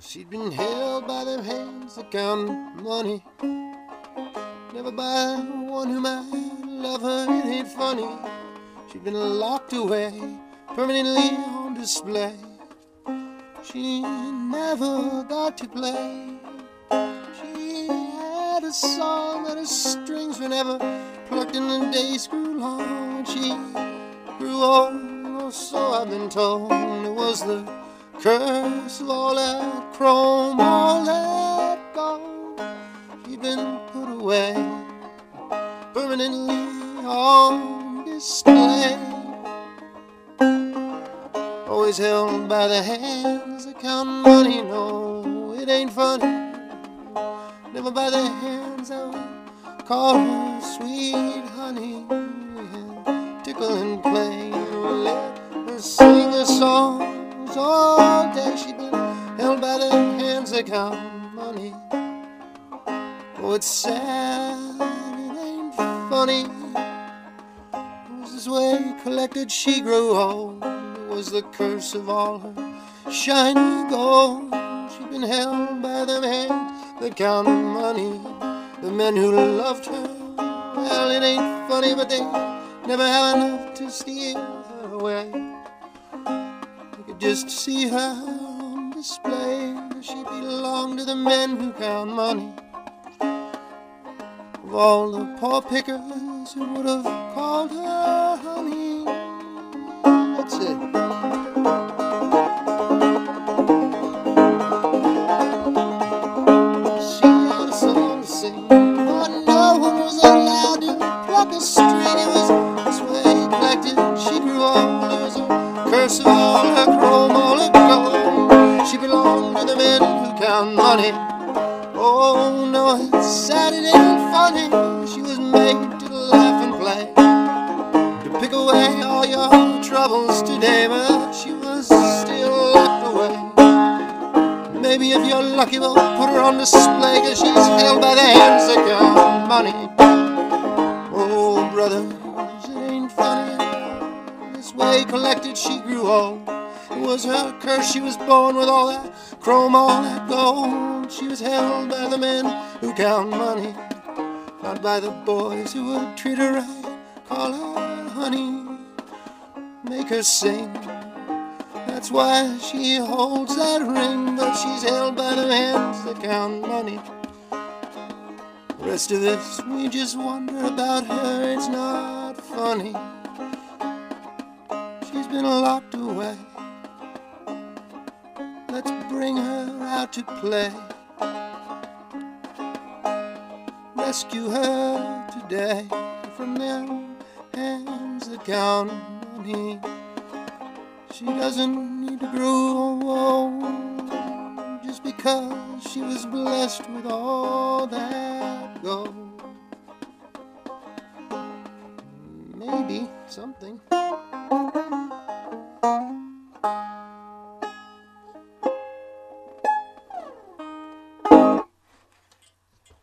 She'd been held by them hands that count money, never by one who might love her. It ain't funny. She'd been locked away, permanently on display. She never got to play. She had a song that her strings were never plucked and the days grew long and she grew old. Oh, so I've been told. It was the curse of all that chrome, all that gold. She'd been put away, permanently on display. Always held by the hands that count money. No, it ain't funny. Never by the hands that would call her sweet honey, and tickle and play and let her sing her songs all day. She'd been held by the hands that count money. Oh, it's sad, it ain't funny. It was this way collected she grew old. It was the curse of all her shiny gold. She'd been held by them hands that count money. The men who loved her, well, it ain't funny, but they never have enough to steal her away. You could just see her on display. She belonged to the men who count money. Of all the poor pickers who would have called her honey. That's it. Curse of all her chrome, all her gold. She belonged to the men who count money. Oh no, it's sad, it ain't funny. She was made to laugh and play, to pick away all your troubles today, but she was still locked away. Maybe if you're lucky we'll put her on display, 'cause she's held by the hands that count money. Oh brother, it ain't funny. This way collected she grew old. It was her curse, she was born with all that chrome, all that gold. She was held by the men who count money, not by the boys who would treat her right, call her honey, make her sing. That's why she holds that ring, but she's held by the hands that count money. The rest of us, we just wonder about her. It's not funny. She's been locked away. Let's bring her out to play. Rescue her today from them hands that count money. She doesn't need to grow old just because she was blessed with all that gold. Maybe something.